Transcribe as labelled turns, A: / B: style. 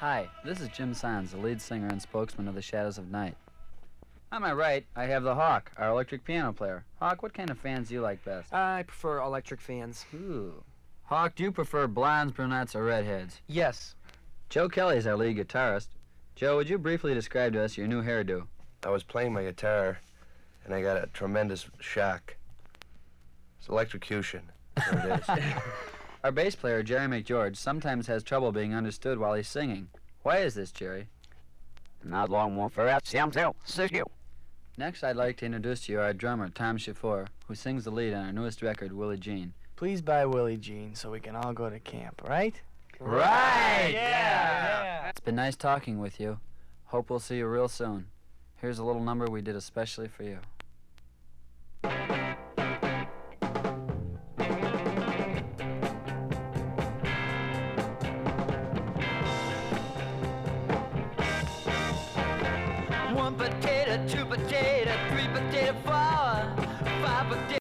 A: Hi, this is Jim Sands, the lead singer and spokesman of the Shadows of Night. On my right, I have the Hawk, our electric piano player. Hawk, what kind of fans do you like best?
B: I prefer electric fans.
A: Ooh. Hawk, do you prefer blondes, brunettes, or redheads?
B: Yes.
A: Joe Kelly is our lead guitarist. Joe, would you briefly describe to us your new hairdo?
C: I was playing my guitar, and I got a tremendous shock. It's electrocution. There it is.
A: Our bass player, Jerry McGeorge, sometimes has trouble being understood while he's singing. Why is this, Jerry?
D: Not long one for us. You.
A: Next, I'd like to introduce to you our drummer, Tom Shafour, who sings the lead on our newest record, Willie Jean.
E: Please buy Willie Jean so we can all go to camp, right?
A: Right!
E: Yeah!
A: It's been nice talking with you. Hope we'll see you real soon. Here's a little number we did especially for you.
F: One potato, two potato, three potato, four, five potato.